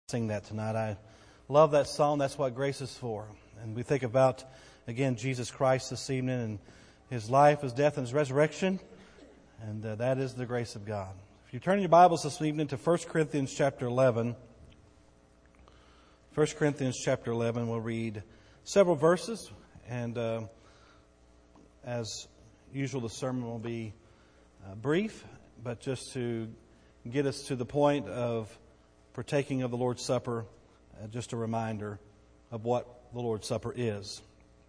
Sing that tonight. I love that song. That's what grace is for. And we think about, again, Jesus Christ this evening and His life, His death, and His resurrection. And that is the grace of God. If you turn your Bibles this evening to 1 Corinthians chapter 11. 1 Corinthians chapter 11, we'll read several verses. And as usual, the sermon will be brief, but just to get us to the point of partaking of the Lord's Supper, just a reminder of what the Lord's Supper is.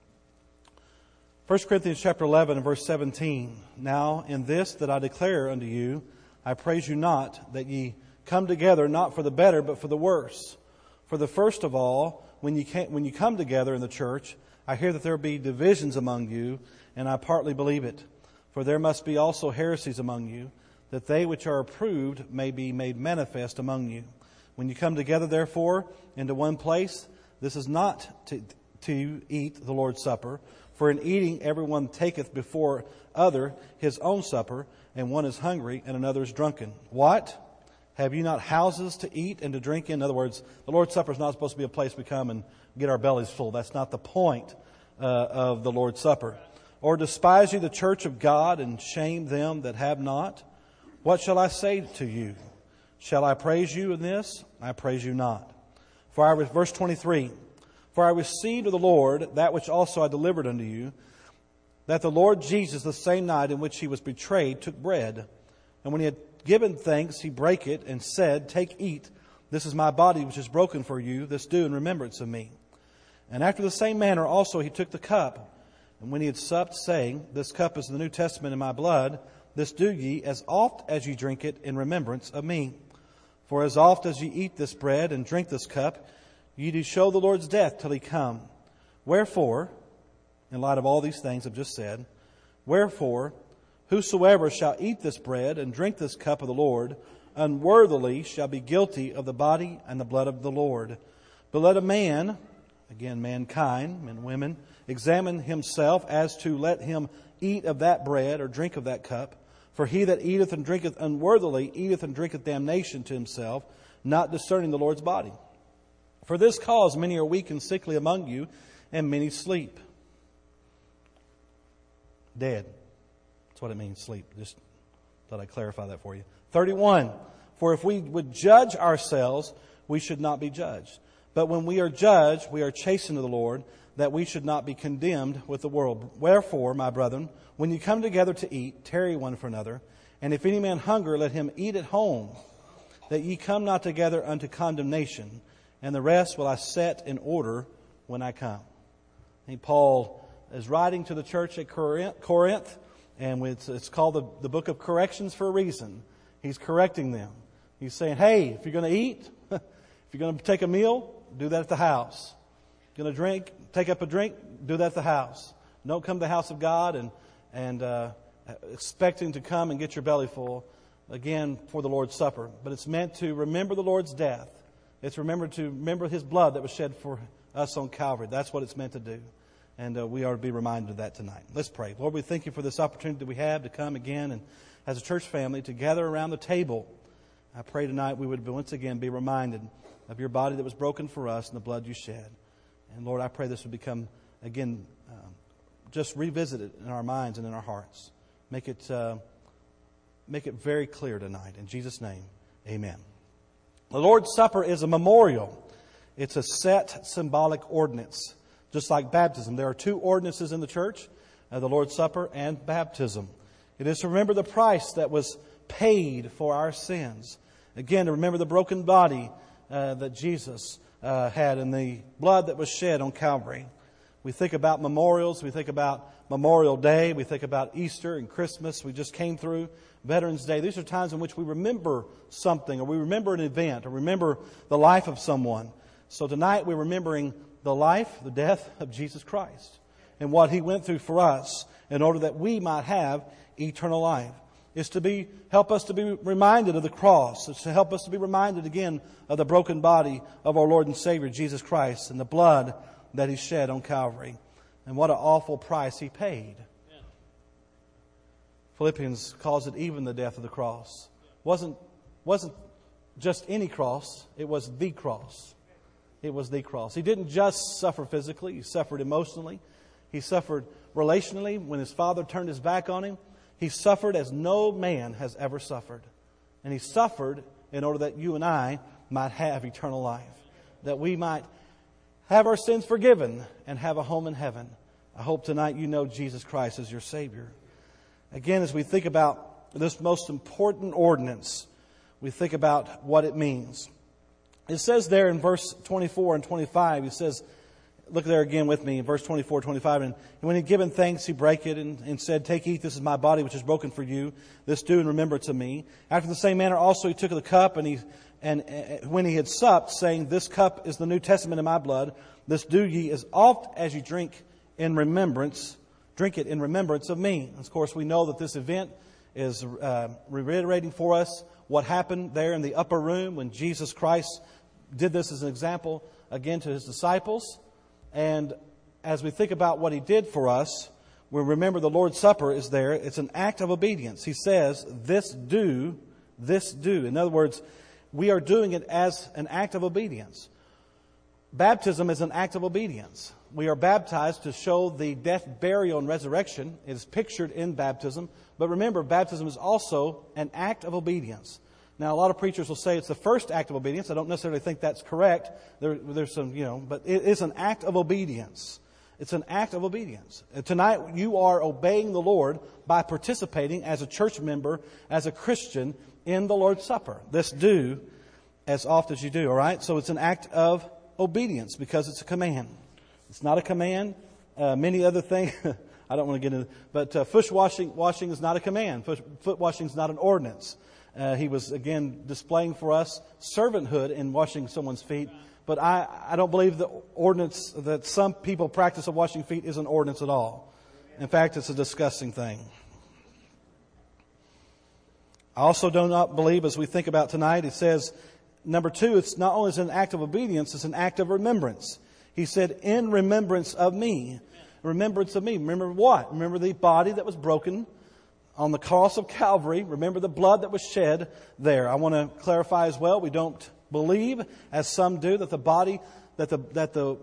1 Corinthians chapter 11 and verse 17. Now in this that I declare unto you, I praise you not, that ye come together not for the better, but for the worse. For the first of all, when you come together in the church, I hear that there be divisions among you, and I partly believe it. For there must be also heresies among you, that they which are approved may be made manifest among you. When you come together, therefore, into one place, this is not to eat the Lord's Supper. For in eating, everyone taketh before other his own supper, and one is hungry, and another is drunken. What? Have you not houses to eat and to drink in? In other words, the Lord's Supper is not supposed to be a place we come and get our bellies full. That's not the point of the Lord's Supper. Or despise ye the church of God, and shame them that have not? What shall I say to you? Shall I praise you in this? I praise you not. Verse 23, For I received of the Lord that which also I delivered unto you, that the Lord Jesus, the same night in which He was betrayed, took bread. And when He had given thanks, He brake it, and said, Take, eat. This is my body which is broken for you. This do in remembrance of me. And after the same manner also He took the cup. And when He had supped, saying, This cup is the New Testament in my blood. This do ye as oft as ye drink it in remembrance of me. For as oft as ye eat this bread and drink this cup, ye do show the Lord's death till He come. Wherefore, in light of all these things I've just said, wherefore, whosoever shall eat this bread and drink this cup of the Lord unworthily shall be guilty of the body and the blood of the Lord. But let a man, again mankind, men and women, examine himself as to let him eat of that bread or drink of that cup. For he that eateth and drinketh unworthily eateth and drinketh damnation to himself, not discerning the Lord's body. For this cause many are weak and sickly among you, and many sleep. Dead. That's what it means, sleep. Just thought I'd clarify that for you. 31. For if we would judge ourselves, we should not be judged. But when we are judged, we are chastened of the Lord, that we should not be condemned with the world. Wherefore, my brethren, when you come together to eat, tarry one for another. And if any man hunger, let him eat at home, that ye come not together unto condemnation. And the rest will I set in order when I come. And Paul is writing to the church at Corinth, and it's called the book of corrections for a reason. He's correcting them. He's saying, hey, if you're going to eat, if you're going to take a meal, do that at the house. Going to drink, take up a drink, do that at the house. Don't come to the house of God and expecting to come and get your belly full again for the Lord's Supper. But it's meant to remember the Lord's death. It's to remember His blood that was shed for us on Calvary. That's what it's meant to do. And we are to be reminded of that tonight. Let's pray. Lord, we thank You for this opportunity that we have to come again and as a church family to gather around the table. I pray tonight we would once again be reminded of Your body that was broken for us and the blood You shed. And Lord, I pray this would become, again, just revisited in our minds and in our hearts. Make it very clear tonight. In Jesus' name, amen. The Lord's Supper is a memorial. It's a set symbolic ordinance. Just like baptism. There are two ordinances in the church, the Lord's Supper and baptism. It is to remember the price that was paid for our sins. Again, to remember the broken body that Jesus had and the blood that was shed on Calvary. We think about memorials. We think about Memorial Day. We think about Easter and Christmas. We just came through Veterans Day. These are times in which we remember something, or we remember an event, or remember the life of someone. So tonight we're remembering the life, the death of Jesus Christ and what He went through for us in order that we might have eternal life. It's to help us to be reminded of the cross. It's to help us to be reminded again of the broken body of our Lord and Savior, Jesus Christ, and the blood that He shed on Calvary. And what an awful price He paid. Yeah. Philippians calls it even the death of the cross. Wasn't just any cross. It was the cross. It was the cross. He didn't just suffer physically. He suffered emotionally. He suffered relationally. When his Father turned his back on him, he suffered as no man has ever suffered. And he suffered in order that you and I might have eternal life, that we might have our sins forgiven and have a home in heaven. I hope tonight you know Jesus Christ as your Savior. Again, as we think about this most important ordinance, we think about what it means. It says there in verse 24 and 25, it says, look there again with me in verse 24, 25. And when he had given thanks, he brake it and said, "Take, eat, this is my body which is broken for you. This do in remembrance of me." After the same manner also he took the cup, and when he had supped, saying, "This cup is the New Testament in my blood. This do ye as oft as you drink it in remembrance of me." And of course, we know that this event is reiterating for us what happened there in the upper room when Jesus Christ did this as an example again to his disciples. And as we think about what he did for us, we remember the Lord's Supper is there. It's an act of obedience. He says, "This do, this do." In other words, we are doing it as an act of obedience. Baptism is an act of obedience. We are baptized to show the death, burial, and resurrection. It is pictured in baptism. But remember, baptism is also an act of obedience. Now, a lot of preachers will say it's the first act of obedience. I don't necessarily think that's correct. There's some, but it is an act of obedience. It's an act of obedience. And tonight, you are obeying the Lord by participating as a church member, as a Christian, in the Lord's Supper. This do as oft as you do, all right? So it's an act of obedience because it's a command. It's not a command. Many other things, I don't want to get into, but foot washing is not a command. Foot washing is not an ordinance. He was, again, displaying for us servanthood in washing someone's feet. But I don't believe the ordinance that some people practice of washing feet is an ordinance at all. In fact, it's a disgusting thing. I also do not believe, as we think about tonight, it says, number two, it's not only an act of obedience, it's an act of remembrance. He said, "In remembrance of me." Remembrance of me. Remember what? Remember the body that was broken on the cross of Calvary. Remember the blood that was shed there. I want to clarify as well, we don't believe, as some do, that the body, that the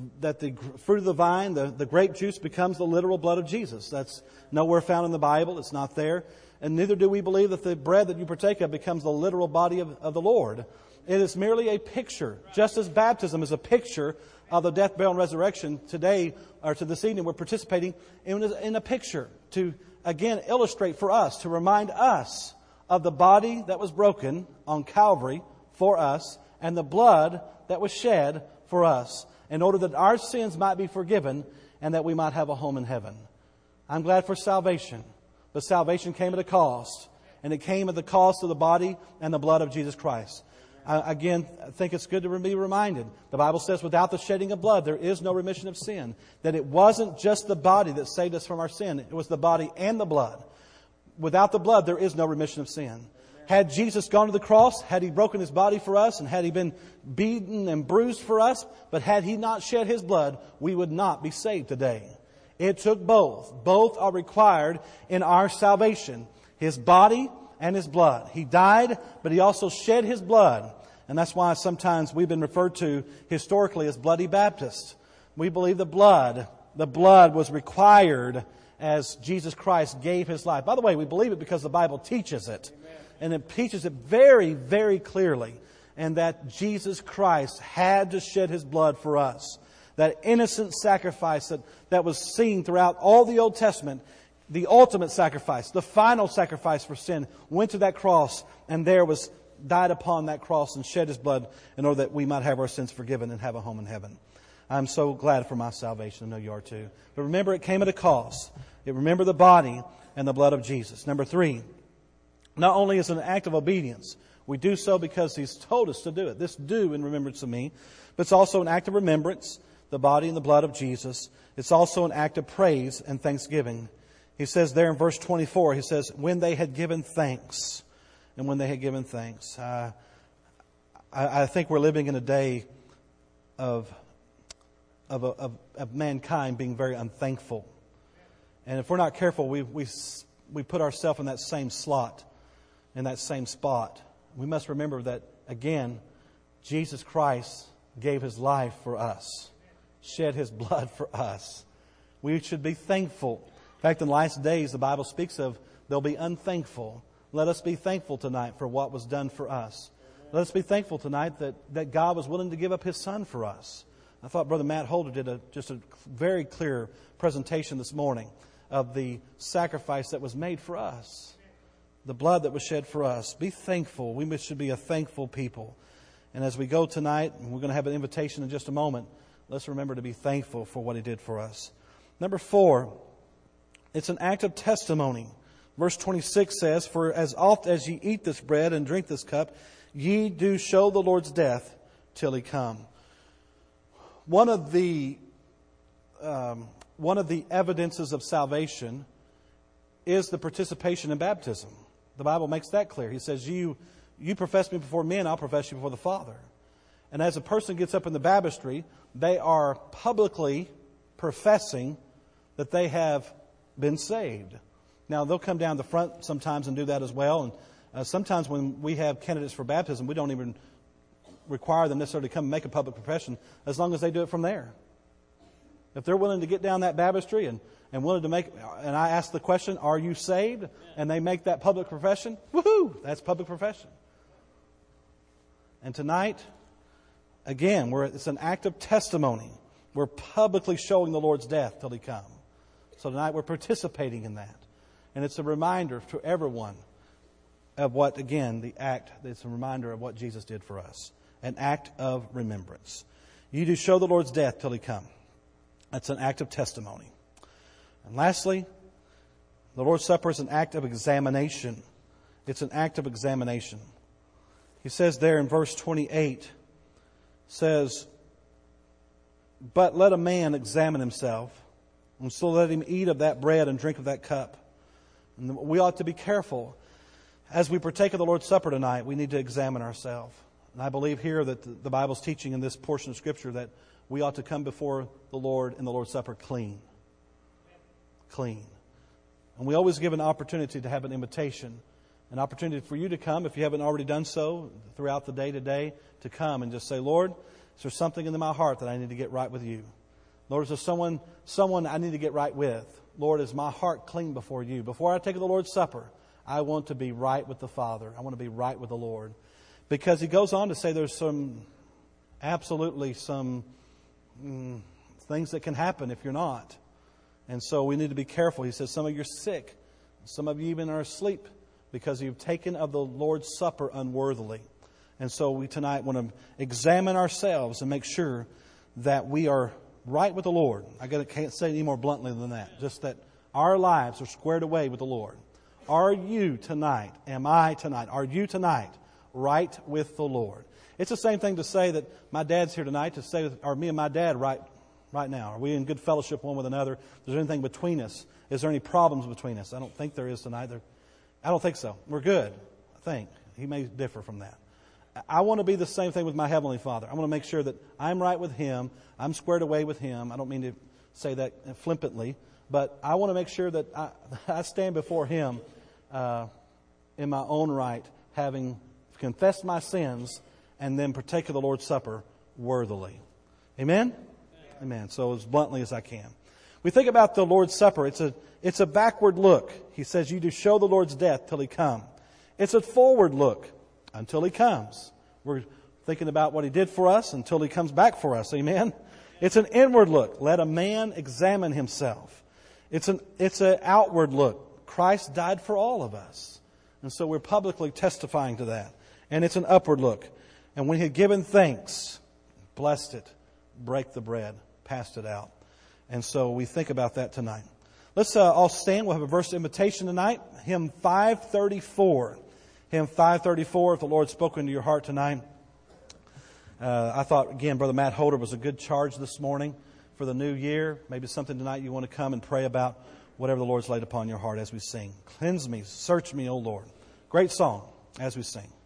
fruit of the vine, the grape juice, becomes the literal blood of Jesus. That's nowhere found in the Bible. It's not there. And neither do we believe that the bread that you partake of becomes the literal body of the Lord. It is merely a picture. Just as baptism is a picture of the death, burial, and resurrection, today, or to this evening, we're participating in a picture to, again, illustrate for us, to remind us of the body that was broken on Calvary for us and the blood that was shed for us in order that our sins might be forgiven and that we might have a home in heaven. I'm glad for salvation. But salvation came at a cost. And it came at the cost of the body and the blood of Jesus Christ. I think it's good to be reminded. The Bible says without the shedding of blood, there is no remission of sin. That it wasn't just the body that saved us from our sin. It was the body and the blood. Without the blood, there is no remission of sin. Had Jesus gone to the cross, had He broken His body for us, and had He been beaten and bruised for us, but had He not shed His blood, we would not be saved today. It took both. Both are required in our salvation. His body and His blood. He died, but He also shed His blood. And that's why sometimes we've been referred to historically as bloody Baptists. We believe the blood was required as Jesus Christ gave His life. By the way, we believe it because the Bible teaches it. And it teaches it very, very clearly. And that Jesus Christ had to shed His blood for us. That innocent sacrifice that was seen throughout all the Old Testament, the ultimate sacrifice, the final sacrifice for sin, went to that cross and died upon that cross and shed His blood in order that we might have our sins forgiven and have a home in heaven. I'm so glad for my salvation. I know you are too. But remember, it came at a cost. Remember the body and the blood of Jesus. Number 3, not only is it an act of obedience, we do so because He's told us to do it. This do in remembrance of me. But it's also an act of remembrance, the body and the blood of Jesus. It's also an act of praise and thanksgiving. He says there in verse 24, He says, when they had given thanks. And when they had given thanks. I think we're living in a day of mankind being very unthankful. And if we're not careful, we put ourselves in that same slot, in that same spot. We must remember that, Again, Jesus Christ gave His life for us, shed His blood for us. We should be thankful. In fact, in the last days, the Bible speaks of they'll be unthankful. Let us be thankful tonight for what was done for us. Let us be thankful tonight that God was willing to give up His Son for us. I thought Brother Matt Holder did just a very clear presentation this morning of the sacrifice that was made for us. The blood that was shed for us. Be thankful. We should be a thankful people. And as we go tonight, and we're going to have an invitation in just a moment, let's remember to be thankful for what He did for us. Number 4, it's an act of testimony. Verse 26 says, "For as oft as ye eat this bread and drink this cup, ye do show the Lord's death till He come." One of the evidences of salvation is the participation in baptism. The Bible makes that clear. He says, you profess me before men, I'll profess you before the Father. And as a person gets up in the baptistry, they are publicly professing that they have been saved. Now, they'll come down the front sometimes and do that as well. And sometimes when we have candidates for baptism, we don't even require them necessarily to come and make a public profession as long as they do it from there. If they're willing to get down that baptistry and willing to make, and I ask the question, are you saved? And they make that public profession, woohoo, that's public profession. And tonight, again, it's an act of testimony. We're publicly showing the Lord's death till He come. So tonight we're participating in that. And it's a reminder to everyone of what, again, it's a reminder of what Jesus did for us. An act of remembrance. You do show the Lord's death till He come. That's an act of testimony. And lastly, the Lord's Supper is an act of examination. It's an act of examination. He says there in verse 28, says, "But let a man examine himself, and so let him eat of that bread and drink of that cup." And we ought to be careful. As we partake of the Lord's Supper tonight, we need to examine ourselves. And I believe here that the Bible's teaching in this portion of Scripture that we ought to come before the Lord in the Lord's Supper clean. Clean. And we always give an opportunity to have an invitation. An opportunity for you to come, if you haven't already done so, throughout the day today, to come and just say, "Lord, is there something in my heart that I need to get right with you? Lord, is there someone I need to get right with? Lord, is my heart clean before you? Before I take the Lord's Supper, I want to be right with the Father. I want to be right with the Lord." Because He goes on to say there's some things that can happen if you're not. And so we need to be careful. He says some of you are sick. Some of you even are asleep because you've taken of the Lord's Supper unworthily. And so we tonight want to examine ourselves and make sure that we are right with the Lord. I can't say any more bluntly than that. Just that our lives are squared away with the Lord. Are you tonight, are you tonight right with the Lord? It's the same thing to say that my dad's here tonight, to say, are me and my dad right now? Are we in good fellowship one with another? Is there anything between us? Is there any problems between us? I don't think there is tonight. I don't think so. We're good, I think. He may differ from that. I want to be the same thing with my Heavenly Father. I want to make sure that I'm right with Him. I'm squared away with Him. I don't mean to say that flippantly, but I want to make sure that I stand before Him in my own right, having confessed my sins and then partake of the Lord's Supper worthily. Amen? Amen. So as bluntly as I can. We think about the Lord's Supper. It's a backward look. He says, "You do show the Lord's death till He come." It's a forward look until He comes. We're thinking about what He did for us until He comes back for us. Amen? It's an inward look. Let a man examine himself. It's an outward look. Christ died for all of us. And so we're publicly testifying to that. And it's an upward look. And when He had given thanks, blessed it, break the bread, passed it out. And so we think about that tonight. Let's all stand. We'll have a verse invitation tonight. Hymn 534. Hymn 534, if the Lord's spoken to your heart tonight. I thought, again, Brother Matt Holder was a good charge this morning for the new year. Maybe something tonight you want to come and pray about, whatever the Lord's laid upon your heart as we sing. Cleanse me, search me, O Lord. Great song as we sing.